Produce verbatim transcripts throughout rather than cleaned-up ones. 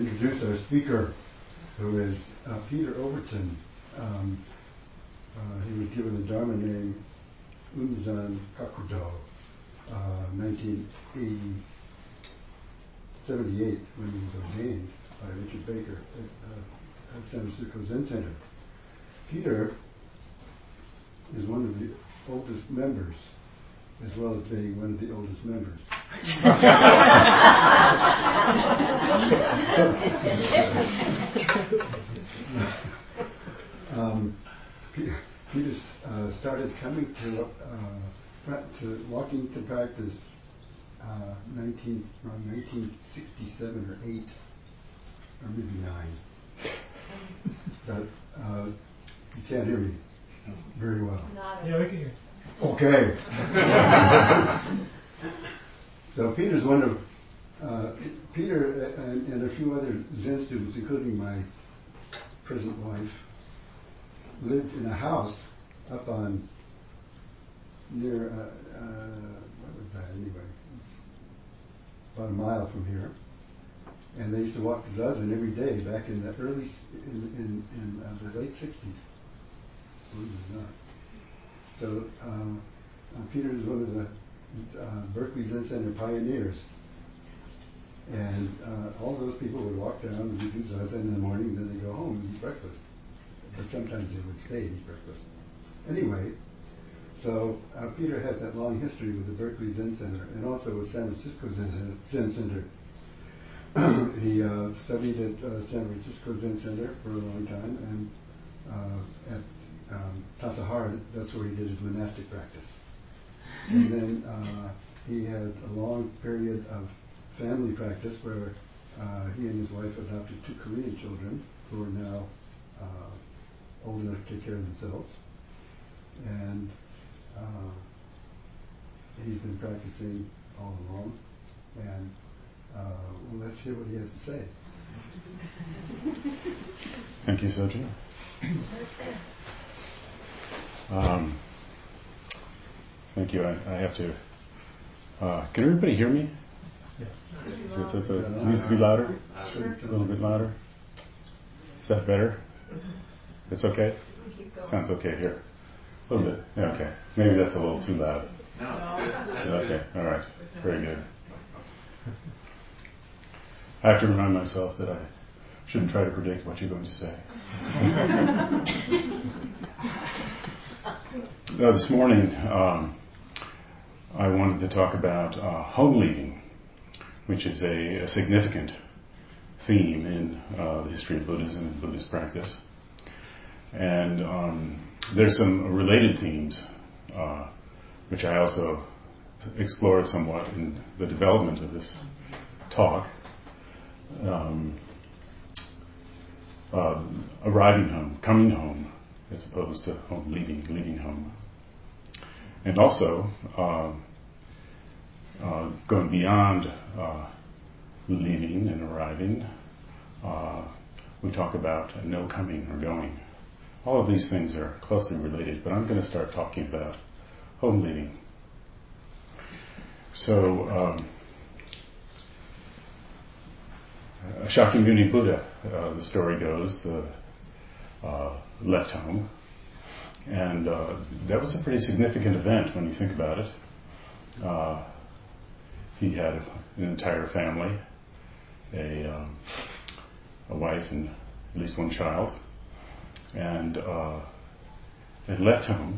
introduce our speaker, who is uh, Peter Overton. Um, uh, he was given the Dharma name Unzan Kakudo, uh, nineteen seventy-eight, when he was ordained by Richard Baker at, uh, at San Francisco Zen Center. Peter is one of the oldest members, as well as being one of the oldest members. um, Peter, Peter uh, started coming to uh, to walking to practice uh, nineteen around nineteen sixty-seven or eight, or maybe nine. But uh, you can't hear me very well. Yeah, we can hear. Okay. So Peter's one of uh, Peter and, and a few other Zen students, including my present wife, lived in a house up on near uh, uh, what was that anyway? It's about a mile from here, and they used to walk to Zazen every day back in the early in in, in uh, the late sixties. Believe it or not. So uh, uh, Peter is one of the uh, Berkeley Zen Center pioneers, and uh, all those people would walk down and do Zazen in the morning, and then they go home and eat breakfast. But sometimes they would stay and eat breakfast. Anyway, so uh, Peter has that long history with the Berkeley Zen Center, and also with San Francisco Zen, Zen Center. He uh, studied at uh, San Francisco Zen Center for a long time, and uh, at Um, Tassajara, that's where he did his monastic practice. And then uh, he had a long period of family practice where uh, he and his wife adopted two Korean children who are now uh, old enough to take care of themselves. And uh, he's been practicing all along. And uh, well, let's hear what he has to say. Thank you, Soji. Um, thank you. I, I have to. Uh, can everybody hear me? Yes. It, it, it, it needs to be louder. A little bit louder. Is that better? It's okay. Sounds okay here. A little bit. Yeah, okay. Maybe that's a little too loud. No, it's good. Okay. All right. Very good. I have to remind myself that I shouldn't try to predict what you're going to say. Uh, this morning, um, I wanted to talk about uh, home leaving, which is a, a significant theme in uh, the history of Buddhism and Buddhist practice. And um, there's some related themes, uh, which I also explored somewhat in the development of this talk. Um, uh, arriving home, coming home, as opposed to home leaving, leaving home. And also, uh, uh, going beyond uh, leaving and arriving, uh, we talk about no coming or going. All of these things are closely related, but I'm going to start talking about home leaving. So, um, Shakyamuni Buddha, uh, the story goes, the, uh, left home. And uh, that was a pretty significant event when you think about it. Uh, he had an entire family, a, um, a wife and at least one child, and uh, had left home.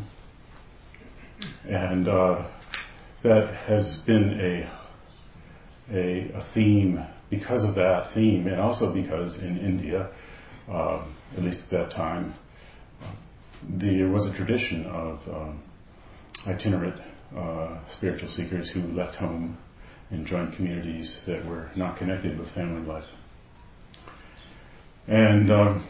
And uh, that has been a, a a theme because of that theme, and also because in India, uh, at least at that time, there was a tradition of um, itinerant uh, spiritual seekers who left home and joined communities that were not connected with family life. And, um,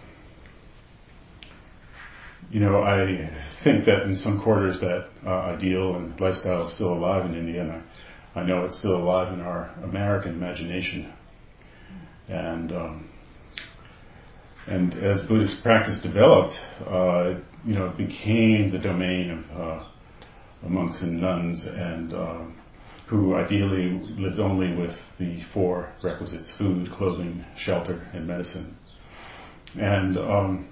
you know, I think that in some quarters that uh, ideal and lifestyle is still alive in India, and I, I know it's still alive in our American imagination. And um, and as Buddhist practice developed, uh, you know, it became the domain of uh, monks and nuns, and uh, who ideally lived only with the four requisites: food, clothing, shelter, and medicine. And um,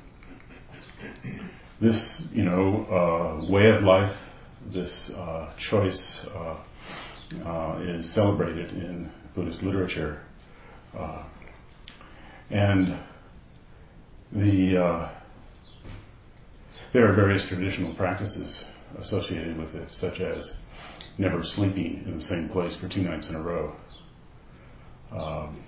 this, you know, uh, way of life, this uh, choice uh, uh, is celebrated in Buddhist literature. Uh, and the uh, there are various traditional practices associated with it, such as never sleeping in the same place for two nights in a row. Um,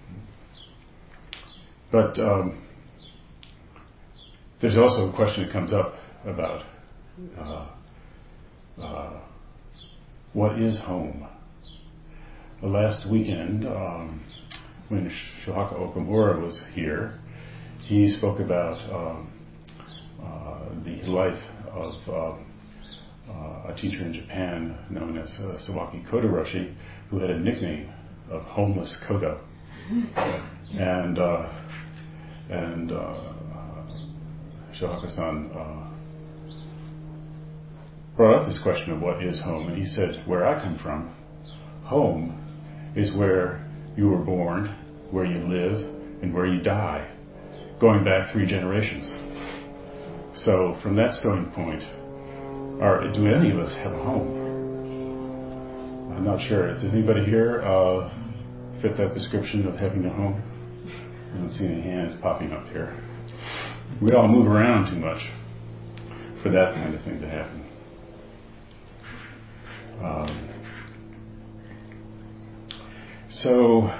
but um, there's also a question that comes up about uh, uh, what is home. The last weekend, um, when Shohaku Okamura was here, he spoke about um, uh, the life of um, uh, a teacher in Japan known as uh, Sawaki Kodorashi, who had a nickname of Homeless Kodo. And uh, and uh, Shohaku-san uh, brought up this question of what is home, and he said, where I come from, home is where you were born, where you live, and where you die, going back three generations. So from that starting point, are, do any of us have a home? I'm not sure. Does anybody here uh, fit that description of having a home? I don't see any hands popping up here. We all move around too much for that kind of thing to happen. Um, so,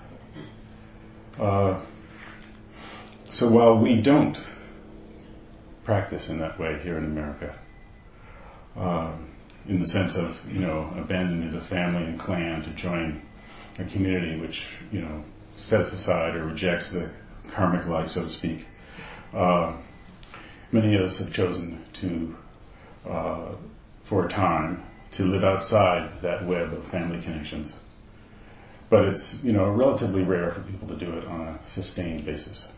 uh, so while we don't practice in that way here in America, um, in the sense of, you know, abandoning the family and clan to join a community which, you know, sets aside or rejects the karmic life, so to speak. Uh, many of us have chosen to, uh, for a time, to live outside that web of family connections. But it's, you know, relatively rare for people to do it on a sustained basis.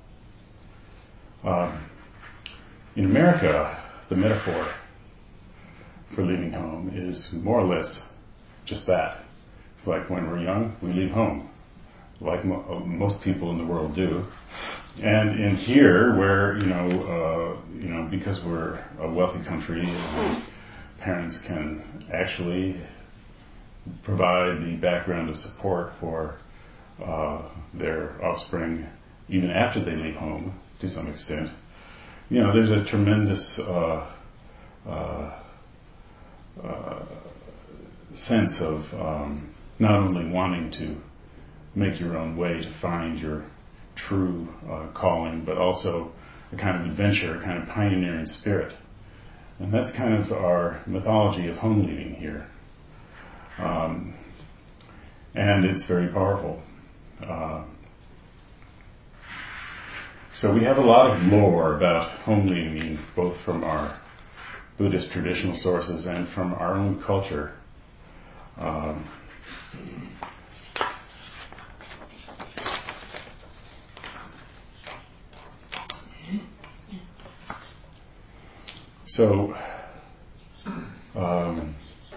Um, in America, the metaphor for leaving home is more or less just that. It's like when we're young, we leave home, like mo- most people in the world do. And in here, where, you know, uh, you know, because we're a wealthy country, parents can actually provide the background of support for uh, their offspring even after they leave home to some extent. You know, there's a tremendous uh, uh, uh, sense of um, not only wanting to make your own way to find your true uh, calling, but also a kind of adventure, a kind of pioneering spirit. And that's kind of our mythology of home leaving here. Um, and it's very powerful. Uh, so we have a lot of lore about home leaving, both from our Buddhist traditional sources and from our own culture. Um, so, um,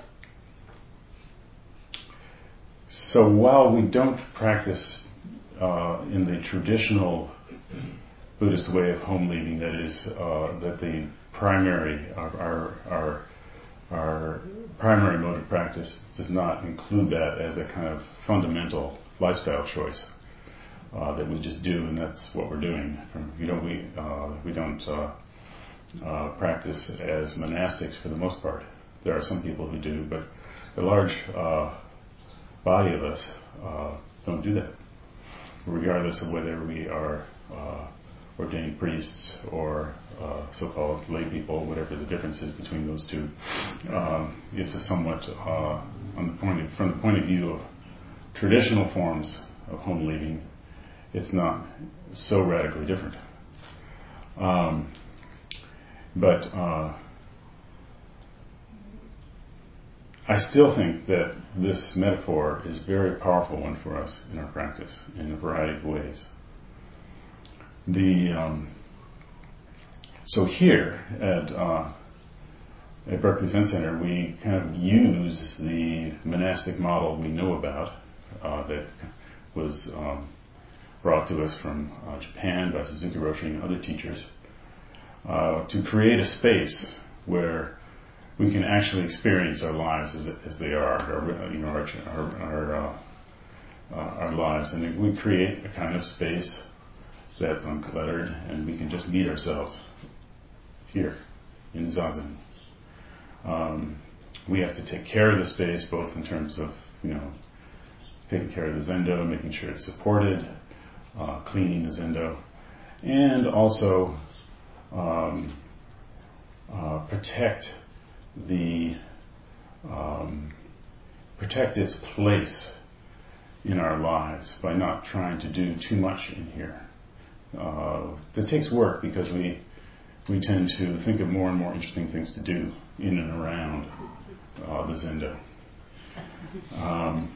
so while we don't practice uh, in the traditional Buddhist way of home leaving, that is, uh, that the primary, our, our, our, our primary mode of practice does not include that as a kind of fundamental lifestyle choice uh, that we just do, and that's what we're doing. You know, we uh, we don't uh, uh, practice as monastics for the most part. There are some people who do, but a large uh, body of us uh, don't do that, regardless of whether we are uh, ordained priests or uh, so-called lay people, whatever the difference is between those two. Um, it's a somewhat, uh, on the point of, from the point of view of traditional forms of home leaving, it's not so radically different. Um, but uh, I still think that this metaphor is a very powerful one for us in our practice in a variety of ways. The um, so here at uh, at Berkeley Zen Center, we kind of use the monastic model we know about uh, that was um, brought to us from uh, Japan by Suzuki Roshi and other teachers uh, to create a space where we can actually experience our lives as, as they are, our, you know, our our, our, uh, uh, our lives, and we create a kind of space that's uncluttered, and we can just meet ourselves here in Zazen. Um, we have to take care of the space, both in terms of, you know, taking care of the Zendo, making sure it's supported, uh, cleaning the Zendo, and also um, uh, protect the um, protect its place in our lives by not trying to do too much in here. Uh, that takes work because we we tend to think of more and more interesting things to do in and around uh, the Zendo. Um,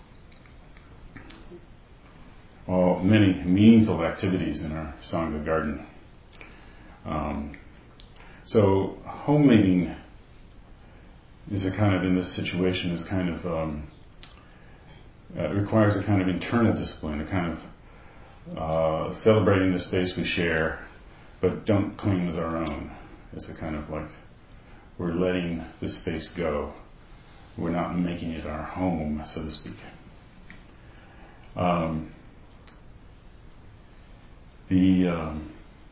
all, many meaningful activities in our Sangha garden. Um, so home leading is a kind of, in this situation, is kind of, um, uh, it requires a kind of internal discipline, a kind of uh, celebrating the space we share, but don't claim as our own. It's a kind of like, we're letting the space go. We're not making it our home, so to speak. Um, the um,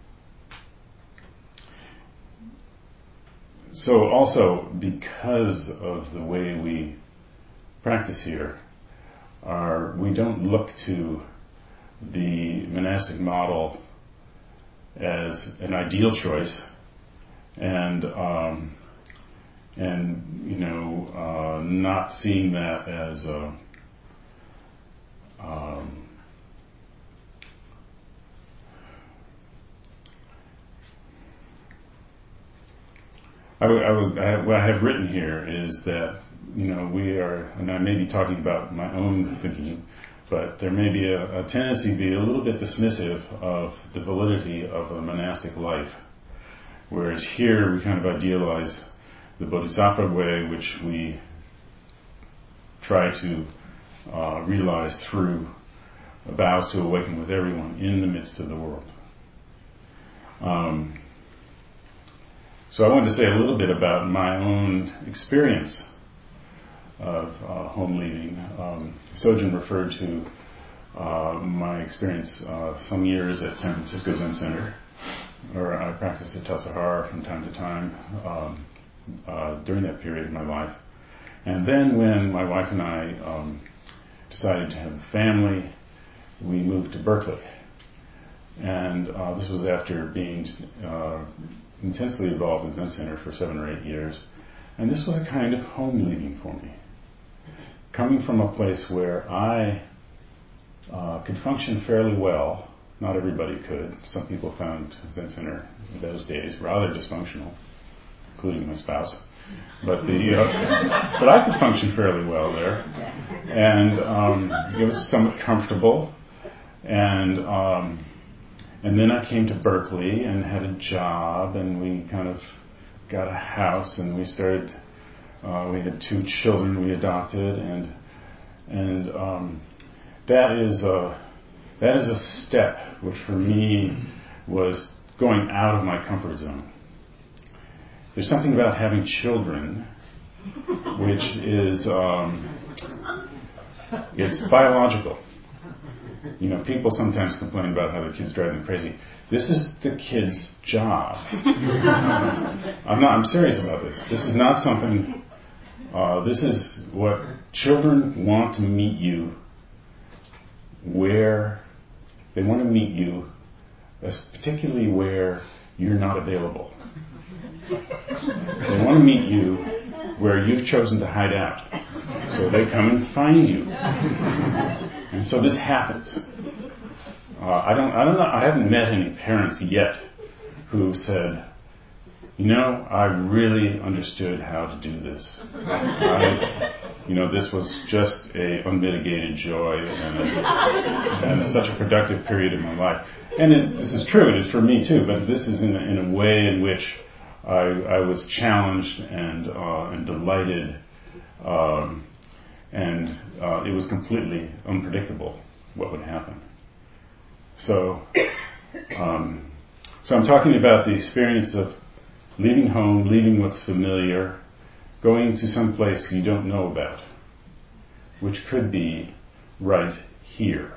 so also because of the way we practice here, our, we don't look to the monastic model as an ideal choice, and um, and you know, uh, not seeing that as a um, I, I was I have, what I have written here is that, you know, we are, and I may be talking about my own thinking, but there may be a, a tendency to be a little bit dismissive of the validity of a monastic life, whereas here we kind of idealize the Bodhisattva way, which we try to uh, realize through vows to awaken with everyone in the midst of the world. Um, so I wanted to say a little bit about my own experience of uh, home leading. Um, Sojun referred to uh, my experience uh, some years at San Francisco Zen Center, or I practiced at Tassajara from time to time um, uh, during that period of my life. And then when my wife and I um, decided to have a family, we moved to Berkeley. And uh, this was after being uh, intensely involved in Zen Center for seven or eight years. And this was a kind of home leading for me. Coming from a place where I uh, could function fairly well. Not everybody could. Some people found Zen Center in those days rather dysfunctional, including my spouse. But the uh, but I could function fairly well there, and um, it was somewhat comfortable. And um, and then I came to Berkeley and had a job, and we kind of got a house, and we started. Uh, we had two children we adopted, and and um, that is a that is a step which for me was going out of my comfort zone. There's something about having children, which is um, it's biological. You know, people sometimes complain about how their kids drive them crazy. This is the kid's job. I'm not. I'm serious about this. This is not something. Uh, this is what children want to meet you where they want to meet you, particularly where you're not available. They want to meet you where you've chosen to hide out. So they come and find you. And so this happens. Uh, I don't, I don't know, I haven't met any parents yet who said, you know, I really understood how to do this. I, you know, this was just a unmitigated joy and, a, and such a productive period of my life. And it, this is true, it is for me too, but this is in a, in a way in which I, I was challenged and uh, and delighted, um, and uh, it was completely unpredictable what would happen. So, um, so I'm talking about the experience of leaving home, leaving what's familiar, going to some place you don't know about, which could be right here.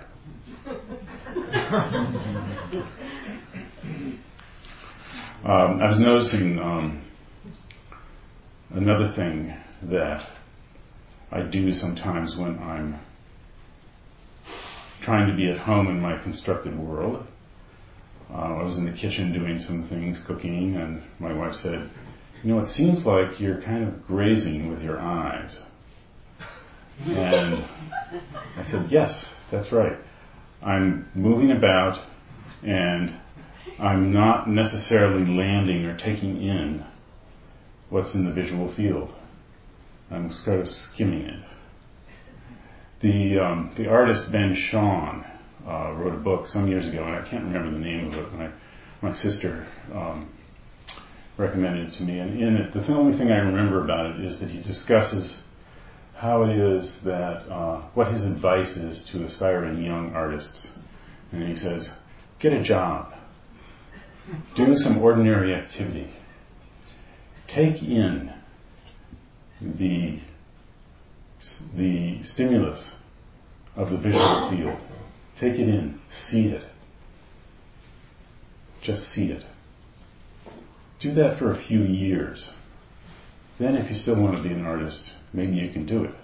Um, I was noticing um, another thing that I do sometimes when I'm trying to be at home in my constructed world. Uh, I was in the kitchen doing some things, cooking, and my wife said, "You know, it seems like you're kind of grazing with your eyes." And I said, "Yes, that's right. I'm moving about, and I'm not necessarily landing or taking in what's in the visual field. I'm sort of skimming it." The um, the artist Ben Shahn uh, wrote a book some years ago, and I can't remember the name of it. My my sister um, recommended it to me, and in it, the th- only thing I remember about it is that he discusses how it is that uh, what his advice is to aspiring young artists, and he says, "Get a job. Do some ordinary activity. Take in the the stimulus of the visual field. Take it in. See it. Just see it. Do that for a few years. Then if you still want to be an artist, maybe you can do it."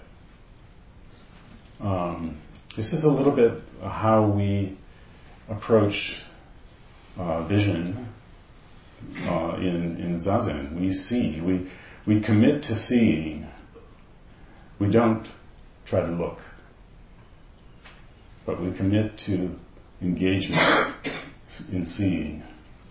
Um, this is a little bit how we approach uh, vision uh, in, in Zazen. We see. We, we commit to seeing. We don't try to look. But we commit to engagement in seeing.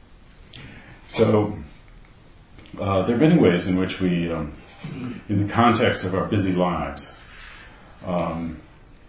So, uh, there are many ways in which we, um, in the context of our busy lives, um,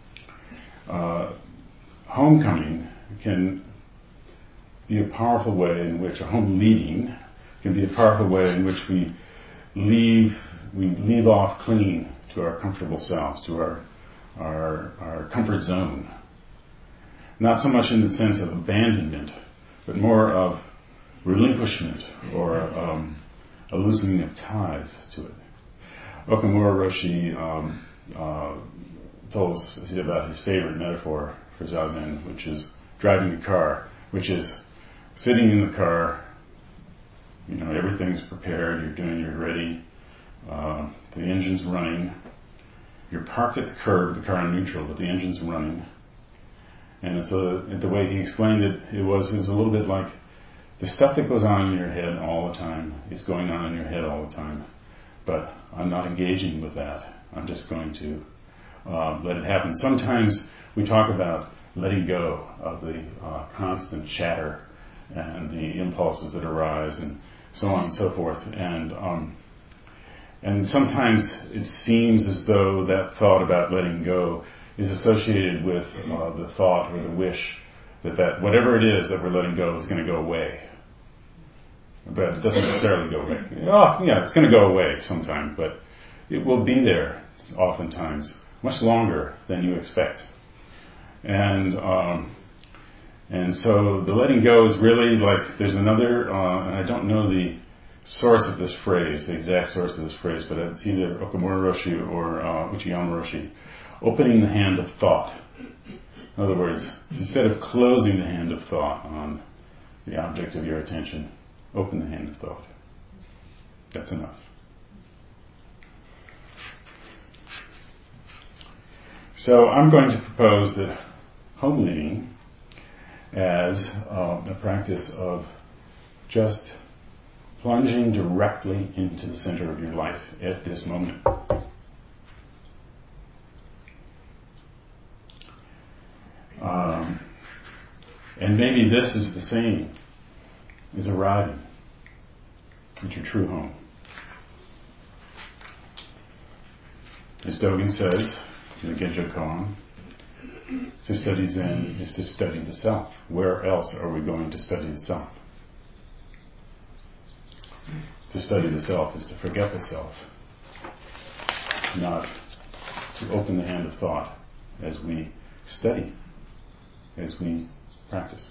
uh, homecoming can be a powerful way in which, a home leading can be a powerful way in which we leave, we leave off clinging to our comfortable selves, to our, our, our comfort zone. Not so much in the sense of abandonment, but more of relinquishment or um, a loosening of ties to it. Okamura Roshi um, uh, told us about his favorite metaphor for Zazen, which is driving a car, which is sitting in the car, you know, everything's prepared, you're doing, you're ready, uh, the engine's running, you're parked at the curb, the car in neutral, but the engine's running. And it's a, the way he explained it, it was, it was a little bit like the stuff that goes on in your head all the time is going on in your head all the time. But I'm not engaging with that. I'm just going to uh, let it happen. Sometimes we talk about letting go of the uh, constant chatter and the impulses that arise and so on and so forth. And um, and sometimes it seems as though that thought about letting go is associated with uh, the thought or the wish that, that whatever it is that we're letting go is going to go away. But it doesn't necessarily go away. Oh, yeah, it's going to go away sometime, but it will be there oftentimes much longer than you expect. And um, and so the letting go is really like, there's another, uh, and I don't know the source of this phrase, the exact source of this phrase, but it's either Okamura Roshi or uh, Uchiyama Roshi. Opening the hand of thought. In other words, instead of closing the hand of thought on the object of your attention, open the hand of thought. That's enough. So I'm going to propose that home leading as uh, a practice of just plunging directly into the center of your life at this moment. Um, and maybe this is the same as arriving at your true home. As Dogen says in the Genjo Koan, to study Zen is to study the self. Where else are we going to study the self? to study the self is to forget the self, not to open the hand of thought as we study, as we practice.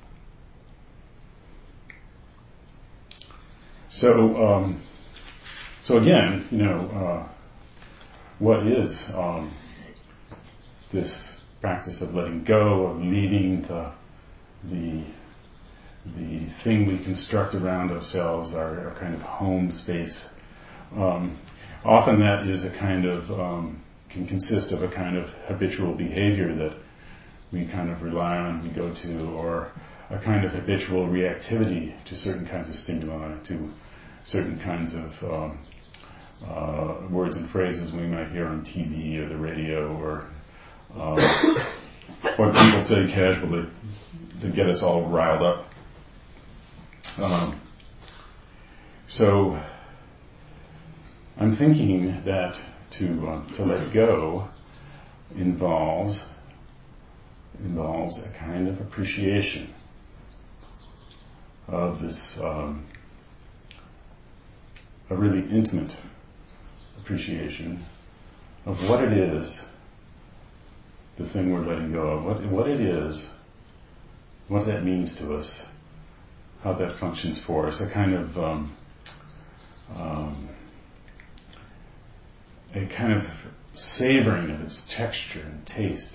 So, um, so again, you know, uh, what is um, this practice of letting go, of leaving the the the thing we construct around ourselves, our, our kind of home space? Um, often that is a kind of um, can consist of a kind of habitual behavior that we kind of rely on, we go to, or a kind of habitual reactivity to certain kinds of stimuli, to certain kinds of um, uh, words and phrases we might hear on T V or the radio, or um, what people say casually to get us all riled up. Um, so I'm thinking that to uh, to let go involves involves a kind of appreciation of this, um, a really intimate appreciation of what it is, the thing we're letting go of, what what it is, what that means to us, how that functions for us, a kind of um, um, a kind of savoring of its texture and taste,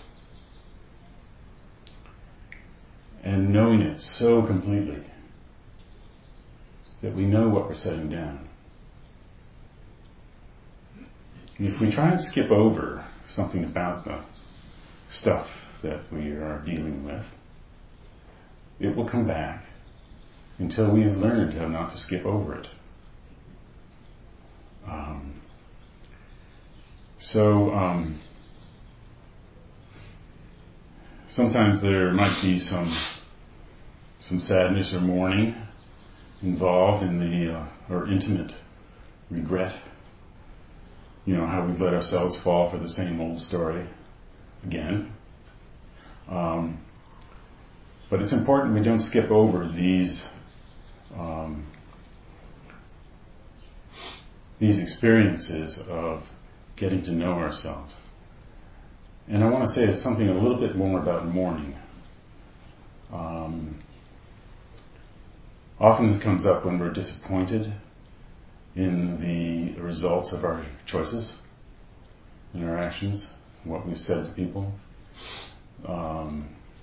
and knowing it so completely that we know what we're setting down. And if we try and skip over something about the stuff that we are dealing with, it will come back until we have learned how not to skip over it. Um, so um, sometimes there might be some some sadness or mourning involved in the uh, or intimate regret. You know, how we've let ourselves fall for the same old story again. Um, but it's important we don't skip over these um, these experiences of getting to know ourselves. And I want to say something a little bit more about mourning. Um, often it comes up when we're disappointed in the results of our choices, in our actions, what we've said to people. Um,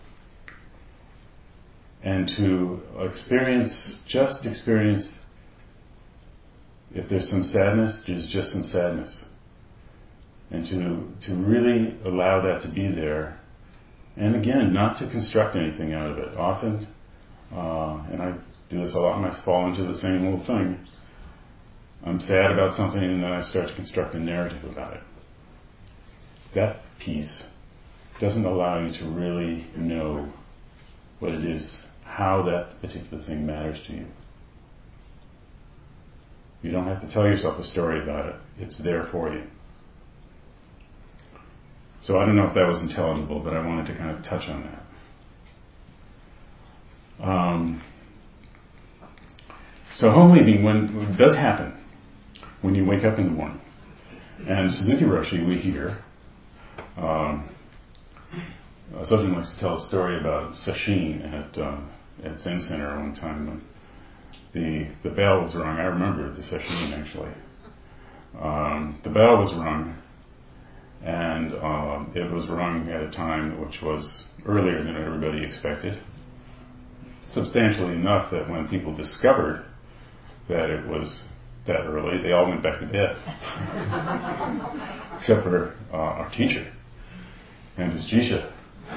and to experience, just experience, if there's some sadness, there's just some sadness. And to to really allow that to be there. And again, not to construct anything out of it. Often, uh, and I do this a lot, and I fall into the same old thing. I'm sad about something, and then I start to construct a narrative about it. That piece doesn't allow you to really know what it is, how that particular thing matters to you. You don't have to tell yourself a story about it. It's there for you. So I don't know if that was intelligible, but I wanted to kind of touch on that. Um, so home leaving, when it does happen, when you wake up in the morning. And Suzuki Roshi, we hear, um, uh, Sojun likes to tell a story about sesshin at uh, at Zen Center one time when the the bell was rung. I remember the sesshin actually. Um, the bell was rung, and um, it was rung at a time which was earlier than everybody expected. Substantially enough that when people discovered that it was that early, they all went back to bed. Except for uh, our teacher and his Jisha.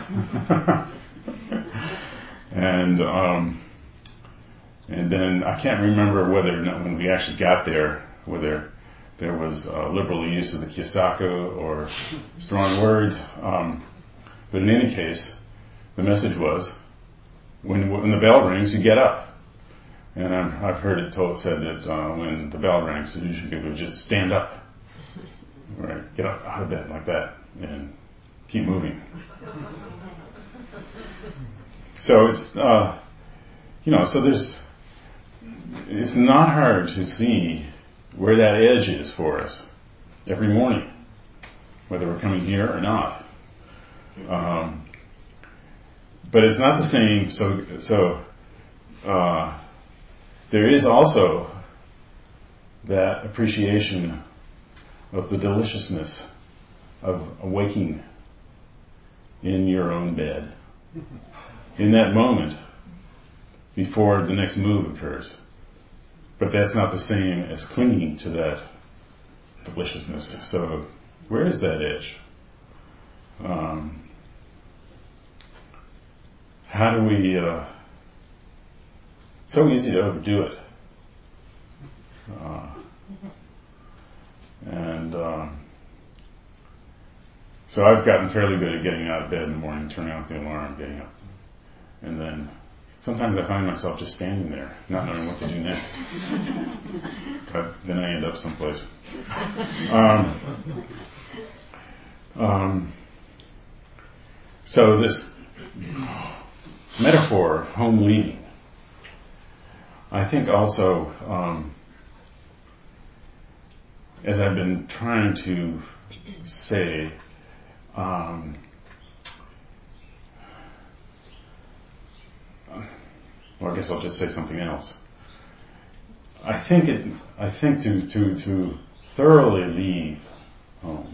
and um, and then I can't remember whether or not when we actually got there, whether there was uh, liberal use of the Kyosaku or strong words. Um, but in any case, the message was, when when the bell rings, you get up. And I'm, I've heard it told said that uh, when the bell rings, so usually people would just stand up, right? Get up out of bed like that and keep moving. So it's uh, you know, so there's it's not hard to see where that edge is for us every morning, whether we're coming here or not. Um, but it's not the same. So, so uh, there is also that appreciation of the deliciousness of waking in your own bed in that moment before the next move occurs. But that's not the same as clinging to that deliciousness. So where is that edge? Um, how do we... Uh, so easy to overdo it. Uh, and um, so I've gotten fairly good at getting out of bed in the morning, turning off the alarm, getting up. And then sometimes I find myself just standing there, not knowing what to do next. But then I end up someplace. Um, um, so this metaphor of home leaving, I think also, um, as I've been trying to say, um, well, I guess I'll just say something else. I think it. I think to to to thoroughly leave home,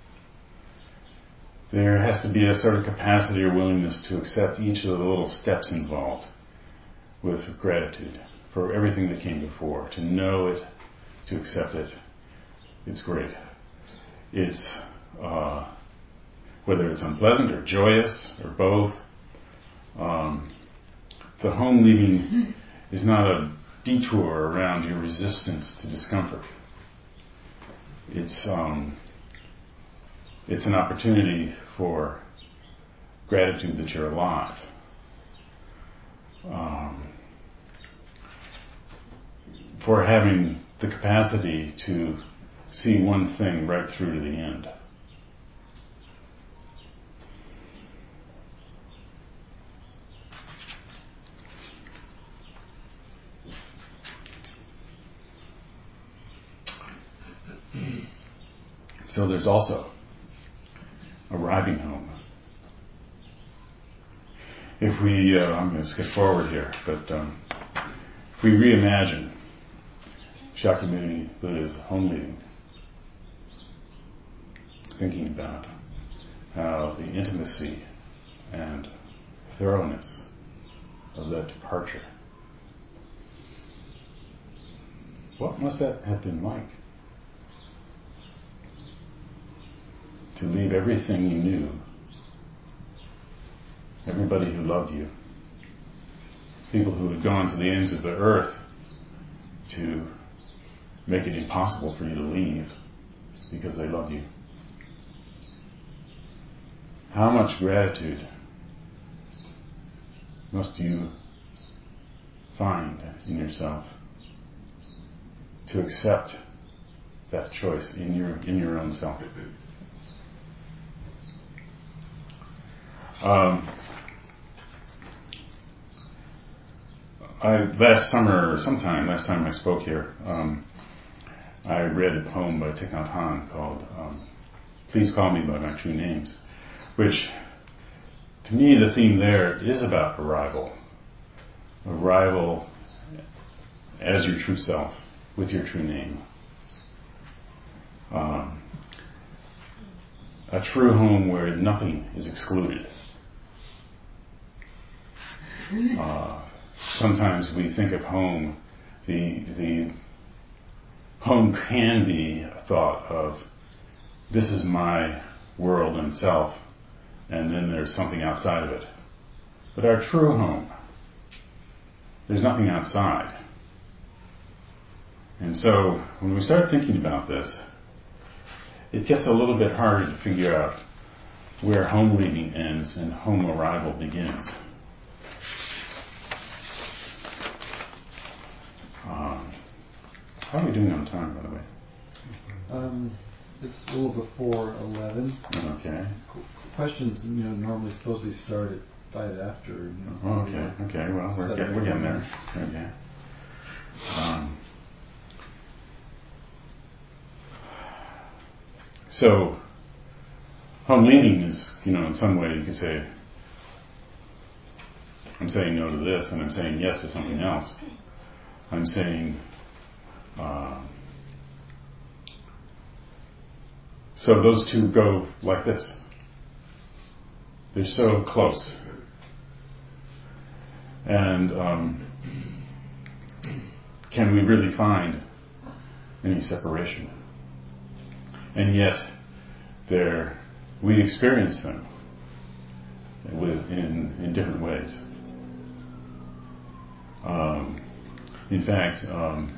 there has to be a sort of capacity or willingness to accept each of the little steps involved with gratitude for everything that came before. To know it, to accept it, it's great. It's uh, whether it's unpleasant or joyous or both. Um, the home leaving is not a detour around your resistance to discomfort. It's um, it's an opportunity for gratitude that you're alive. Um, for having the capacity to see one thing right through to the end. So there's also arriving home. If we, uh, I'm going to skip forward here, but um, if we reimagine Shakyamuni Buddha's home leaving, thinking about how the intimacy and thoroughness of that departure, what must that have been like? To leave everything you knew, everybody who loved you, people who had gone to the ends of the earth to make it impossible for you to leave because they loved you. How much gratitude must you find in yourself to accept that choice in your in your own self? Um, I, last summer, sometime, last time I spoke here, um, I read a poem by Thich Nhat Hanh called um, Please Call Me By My True Names, which, to me, the theme there is about arrival. Arrival as your true self, with your true name. Um, a true home where nothing is excluded. Uh, sometimes we think of home, the the home can be a thought of this is my world and self, and then there's something outside of it. But our true home, there's nothing outside. And so when we start thinking about this, it gets a little bit harder to figure out where home leaving ends and home arrival begins. Um, how are we doing on time, by the way? Um, it's a little before eleven. Okay. Questions, you know, normally supposed to be started right after. You know, Okay. Okay. Well, we're getting, we're getting there. Okay. Um, so, home leading is, you know, in some way you could say, I'm saying no to this and I'm saying yes to something else. I'm saying, uh, so those two go like this. They're so close. And um, can we really find any separation? And yet, there we experience them with, in, in different ways. Um, in fact, um,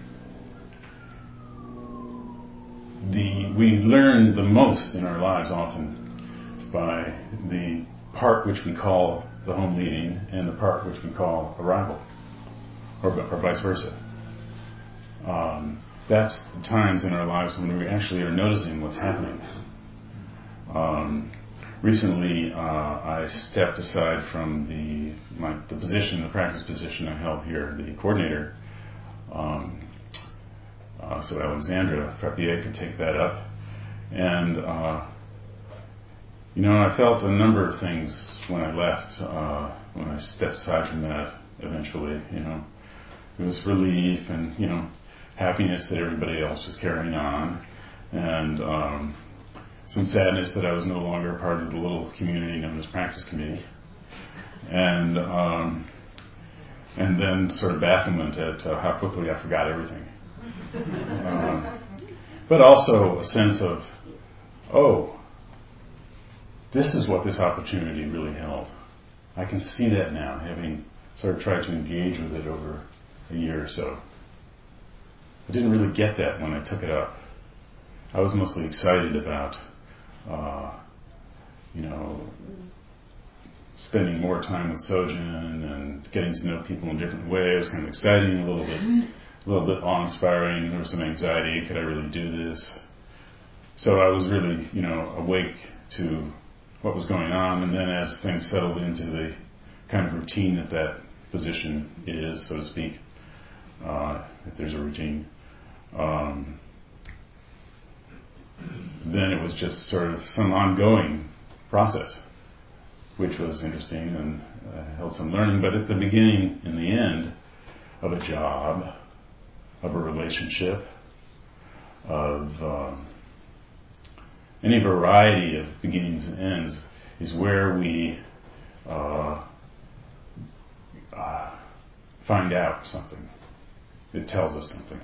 the we learn the most in our lives often by the part which we call the home leading and the part which we call arrival, or, or vice versa. Um, that's the times in our lives when we actually are noticing what's happening. Um, recently, uh, I stepped aside from the my, the position, the practice position I held here, the coordinator, um, uh, so Alexandra Frappier could take that up, and uh, you know, I felt a number of things when I left, uh, when I stepped aside from that eventually, you know. It was relief and, you know, happiness that everybody else was carrying on, and um, some sadness that I was no longer a part of the little community known as Practice Committee, and um, and then sort of bafflement at uh, how quickly I forgot everything. Um, but also a sense of, oh, this is what this opportunity really held. I can see that now, having sort of tried to engage with it over a year or so. I didn't really get that when I took it up. I was mostly excited about, uh, you know, spending more time with Sojin and getting to know people in different ways. It was kind of exciting, a little bit, a little bit awe-inspiring. There was some anxiety. Could I really do this? So I was really, you know, awake to what was going on, and then as things settled into the kind of routine that that position is, so to speak, uh, if there's a routine, um, then it was just sort of some ongoing process, which was interesting and uh, held some learning. But at the beginning and the end of a job, of a relationship, of um, any variety of beginnings and ends is where we uh, uh, find out something. It tells us something.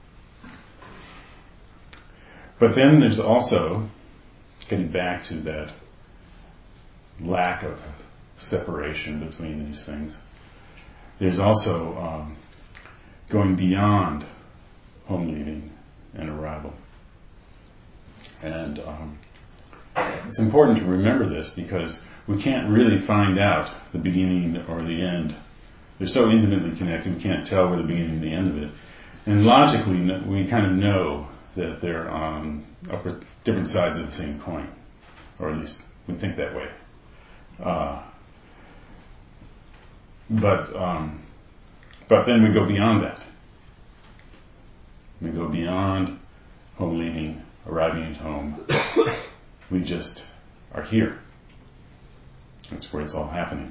But then there's also, getting back to that lack of separation between these things, there's also um, going beyond home leaving and arrival. And um, it's important to remember this because we can't really find out the beginning or the end. They're so intimately connected, we can't tell where the beginning and the end of it. And logically, we kind of know that they're on upper, different sides of the same coin, or at least we think that way. Uh, but um, but then we go beyond that. We go beyond home leaving, arriving at home. We just are here. That's where it's all happening.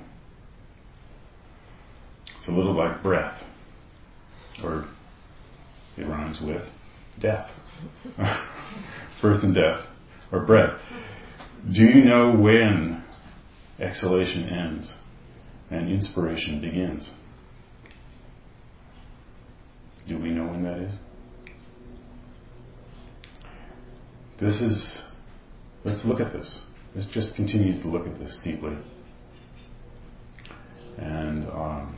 It's a little like breath, or it rhymes with death. Birth and death, or breath. Do you know when exhalation ends and inspiration begins? Do we know when that is? This is, let's look at this. Let's just continue to look at this deeply. And um,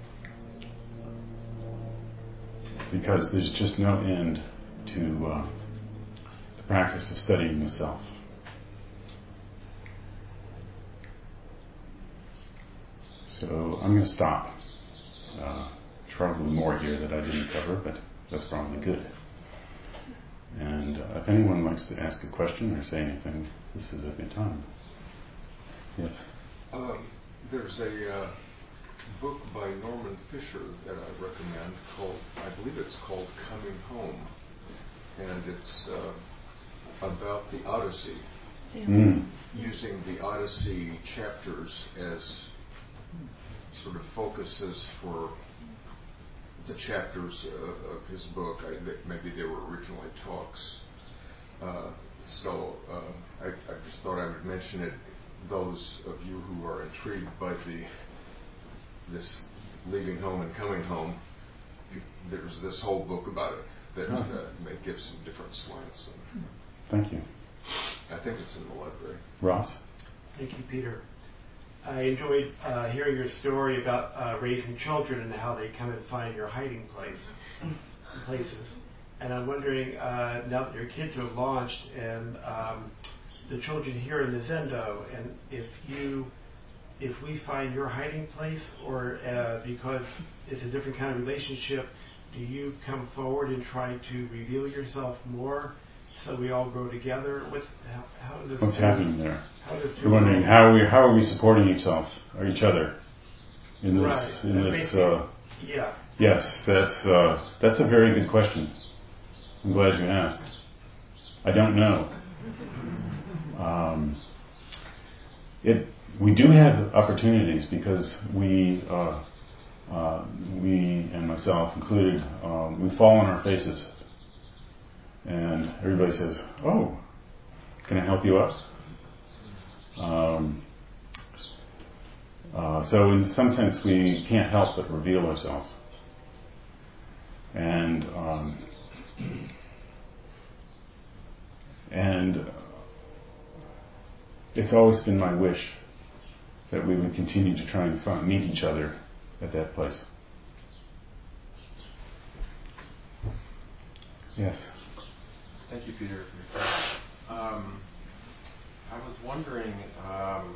because there's just no end to uh, the practice of studying the self. So I'm going to stop. Uh, there's probably more here that I didn't cover, but that's probably good. And uh, if anyone likes to ask a question or say anything, this is a good time. Yes? Um, there's a uh, book by Norman Fisher that I recommend called, I believe it's called Coming Home. And it's uh, about the Odyssey, Mm. using the Odyssey chapters as sort of focuses for the chapters of, of his book. I, maybe they were originally talks. Uh, so uh, I, I just thought I would mention it. Those of you who are intrigued by the this leaving home and coming home, you, there's this whole book about it that uh, may give some different slants. Thank you. I think it's in the library. Ross? Thank you, Peter. I enjoyed uh, hearing your story about uh, raising children and how they come and find your hiding place places. And I'm wondering, uh, now that your kids are launched and um, the children here in the Zendo, and if you, if we find your hiding place, or uh, because it's a different kind of relationship, do you come forward and try to reveal yourself more so we all grow together? What's how, how does this What's happening there? How does You're wondering how are we how are we supporting each other or each other in this right. in That's this? Uh, yeah. yes, that's uh, that's a very good question. I'm glad you asked. I don't know. Um, it we do have opportunities because we uh, uh, we and myself included um, we fall on our faces, and everybody says, "Oh, can I help you up?" Um, uh, so in some sense we can't help but reveal ourselves. And um, and it's always been my wish that we would continue to try and find, meet each other at that place. Yes. Thank you, Peter, for your time. Um, I was wondering um,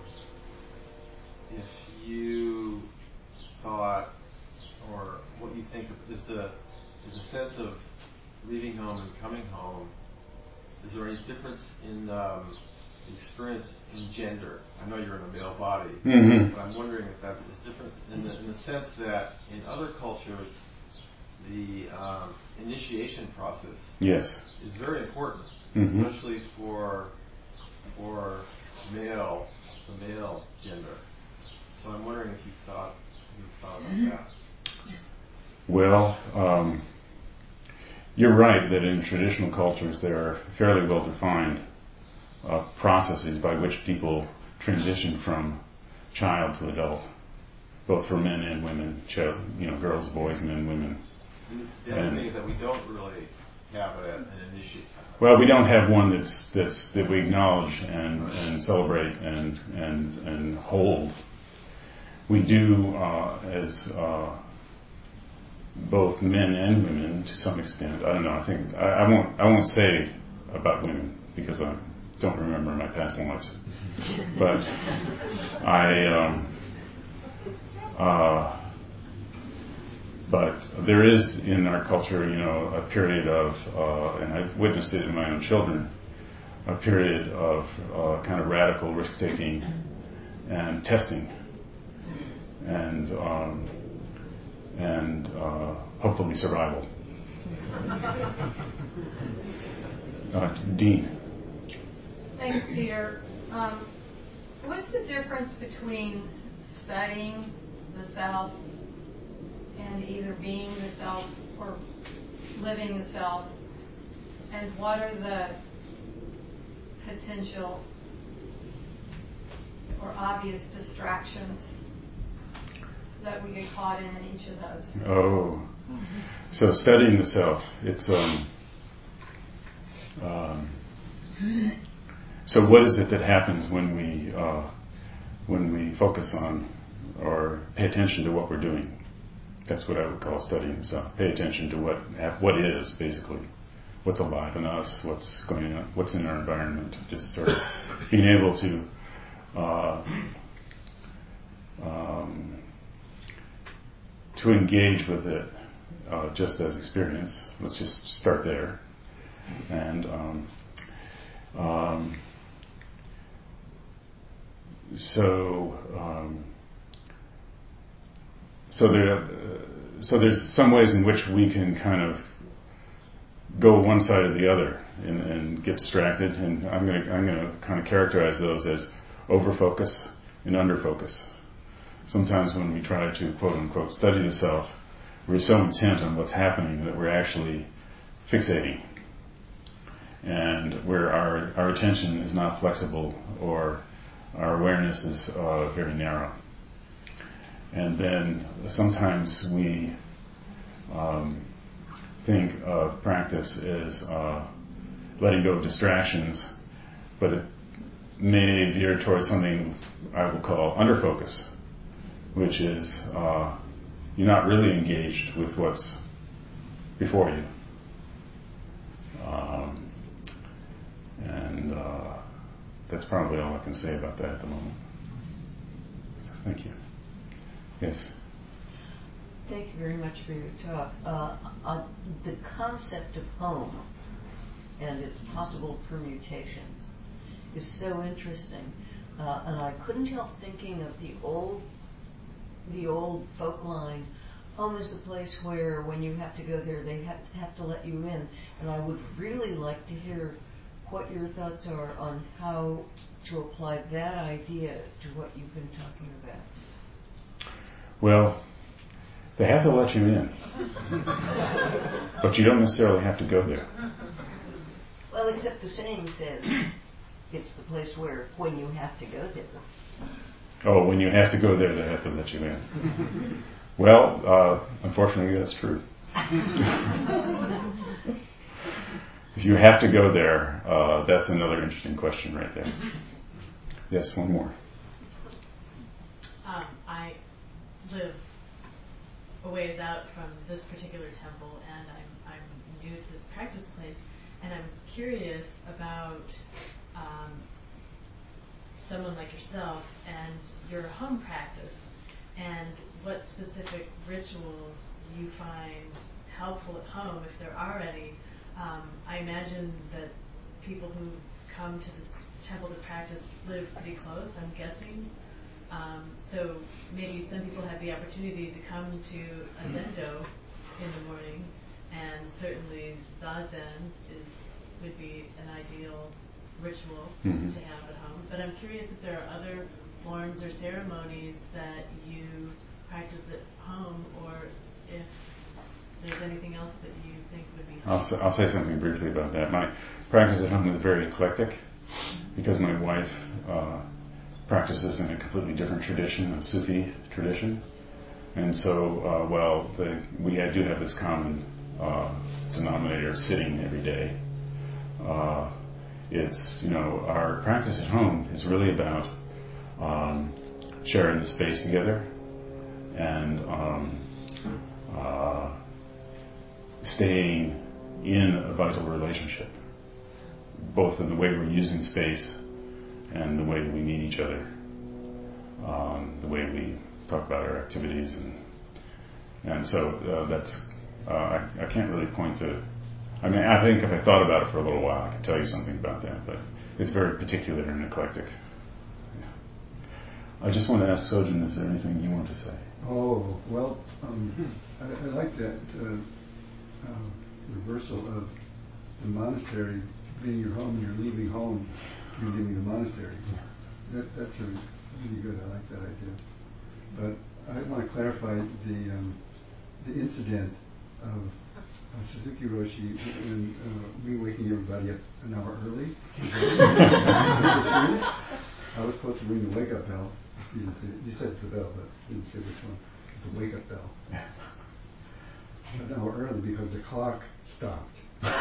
if you thought, or what you think of, is the is the sense of leaving home and coming home. Is there any difference in um, the experience in gender? I know you're in a male body, Mm-hmm. but I'm wondering if that is different in the in the sense that in other cultures, the um, initiation process Yes. is very important, Mm-hmm. especially for for male, the male gender. So I'm wondering if you thought you thought about that. Well, um, you're right that in traditional cultures there are fairly well defined uh, processes by which people transition from child to adult, both for men and women, child, you know, girls, boys, men, women. And the other And- thing is that we don't really have a, an initiate. Well, we don't have one that's that's that we acknowledge and, and celebrate and and and hold. We do uh, as uh, both men and women to some extent. I don't know. I think I, I won't I won't say about women because I don't remember my past lives. But I. Um, uh, But there is in our culture, you know, a period of, uh, and I've witnessed it in my own children, a period of uh, kind of radical risk-taking and testing, and um, and uh, hopefully survival. Uh, Dean. Thanks, Peter. Um, what's the difference between studying the self and either being the self or living the self, and what are the potential or obvious distractions that we get caught in in each of those? Oh, so studying the self. It's um, um. So what is it that happens when we uh, when we focus on or pay attention to what we're doing? That's what I would call studying the self. Pay attention to what what is basically, what's alive in us, what's going on, what's in our environment. Just sort of being able to uh, um, to engage with it uh, just as experience. Let's just start there, and um, um, so. Um, so there, uh, so there's some ways in which we can kind of go one side or the other and, and get distracted, and I'm going to I'm going to kind of characterize those as overfocus and underfocus. Sometimes when we try to quote unquote study the self, we're so intent on what's happening that we're actually fixating, and where our our attention is not flexible or our awareness is uh, very narrow. And then sometimes we um, think of practice as uh, letting go of distractions, but it may veer towards something I will call underfocus, which is uh, you're not really engaged with what's before you. Um, and uh, that's probably all I can say about that at the moment. Thank you. Yes. Thank you very much for your talk. Uh, on the concept of home and its possible permutations is so interesting, uh, and I couldn't help thinking of the old, the old folk line. Home is the place where, when you have to go there, they have to, have to let you in. And I would really like to hear what your thoughts are on how to apply that idea to what you've been talking about. Well, they have to let you in, but you don't necessarily have to go there. Well, except the saying says it's the place where, when you have to go there. Oh, when you have to go there, they have to let you in. Well, uh, unfortunately, that's true. If you have to go there, uh, that's another interesting question right there. Yes, one more. Um, I live a ways out from this particular temple, and I'm, I'm new to this practice place, and I'm curious about um, someone like yourself and your home practice, and what specific rituals you find helpful at home, if there are any. Um, I imagine that people who come to this temple to practice live pretty close, I'm guessing. Um, so maybe some people have the opportunity to come to a zendo in the morning, and certainly zazen is would be an ideal ritual mm-hmm. to have at home. But I'm curious if there are other forms or ceremonies that you practice at home, or if there's anything else that you think would be helpful. I'll say, I'll say something briefly about that. My practice at home is very eclectic because my wife uh, practices in a completely different tradition, a Sufi tradition. And so, uh, well, the, we had, do have this common uh, denominator of sitting every day. Uh, it's, you know, our practice at home is really about um, sharing the space together and um, uh, staying in a vital relationship, both in the way we're using space and the way we meet each other, um, the way we talk about our activities, and and so uh, that's uh, I, I can't really point to. I mean, I think if I thought about it for a little while, I could tell you something about that, but it's very particular and eclectic. Yeah. I just want to ask Sojin, is there anything you want to say? Oh, well, um, I, I like that uh, uh, reversal of the monastery being your home and you're leaving home, you're leaving the monastery. That, that's a really good. I like that idea. But I want to clarify the um, the incident of uh, Suzuki Roshi and uh, me waking everybody up an hour early. I was supposed to ring the wake-up bell. You didn't say, you said the bell, but you didn't say which one. The wake-up bell. An hour early because the clock stopped.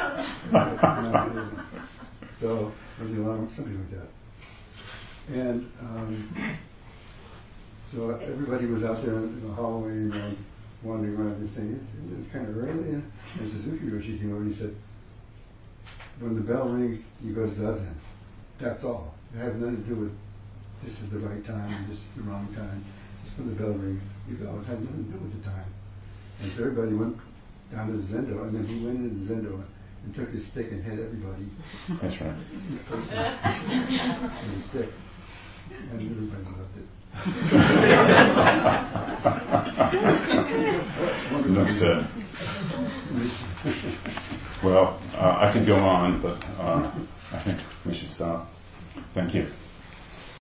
So, or the alarm, something like that. And um, so everybody was out there in the hallway, you know, wandering around this thing. It was kind of early, and, and Suzuki Roshi came over and he said, when the bell rings, you go to zazen. That's all. It has nothing to do with this is the right time and this is the wrong time. Just when the bell rings, you go. It has nothing to do with the time. And so everybody went down to the zendo, and then he went into the zendo and took his stick and hit everybody. That's right. With his stick. And everybody loved it. said. Well, uh, I could go on, but uh,